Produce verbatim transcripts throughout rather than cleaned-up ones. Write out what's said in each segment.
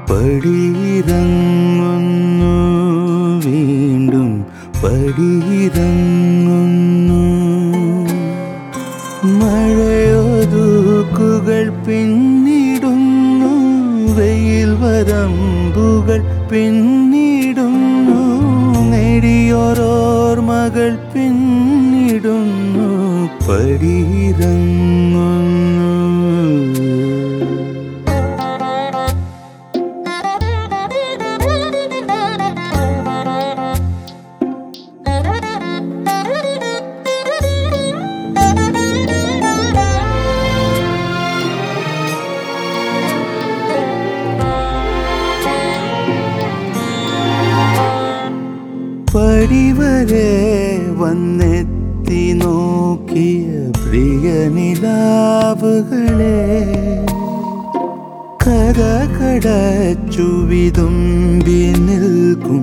പടിയിറങ്ങുന്നു വീണ്ടും പടിയിറങ്ങുന്നു. മഴയൊതുക്കുകൾ പിന്നിടുന്നു, വെയിൽ വരമ്പുകൾ പിന്നിടുന്നു, നേടിയോരോർമകൾ പിന്നിടുന്നു, പടിയിറങ്ങുന്നു. പടിവരെ വന്നെത്തി നോക്കിയ പ്രിയ നിലാവുകളെ, കര കടച്ചു വിതുമ്പി നിൽക്കും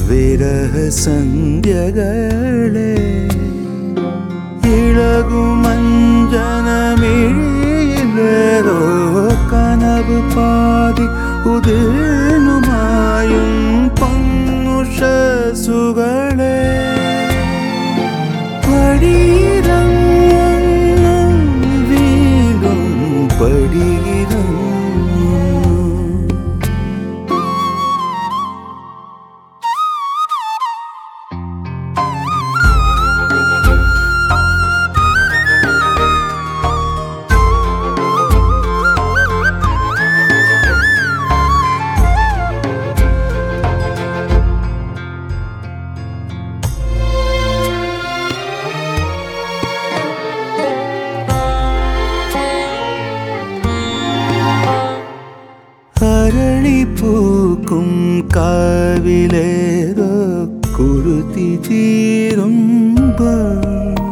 വിരഹസന്ധ്യകളെ, ഇളകുമഞ്ജനമിഴിയിലേതോ കനവ് പാതി ഉതിർന്നുമായും പൊങ്ങുഷസുകളെ, പടിയിറങ്ങുന്നു വീണ്ടും പടിയിറങ്ങുന്നു. അരളിപ്പൂക്കും കാവിലേതോ കുരുതി തീരുമ്പോൾ,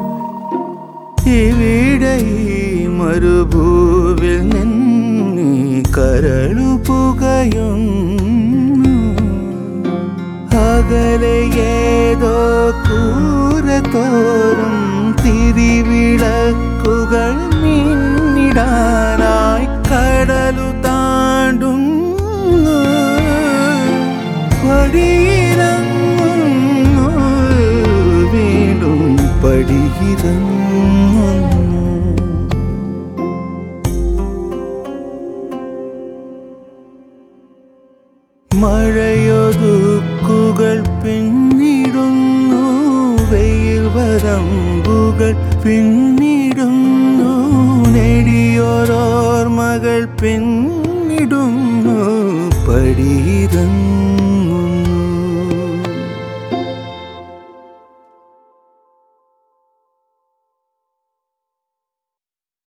ഇവിടെ മരുഭൂവിൽ നിന്നീ കരളു പുകയുന്നു, അകലെ ഏതോ കൂരത്തോറും തിരിവിളക്കുകൾ മിന്നിടാനായി കടലു താണ്ടുന്നു, പടിയിറങ്ങുന്നു വീണ്ടും പടിയിറങ്ങുന്നു. മഴയൊതുക്കുകൾ പിന്നിടുന്നു, വെയിൽ വരമ്പുകൾ പിന്നിടുന്നു, നേടിയോരോർമകൾ പിന്നിടുന്നു, പടിയിറങ്ങുന്നു.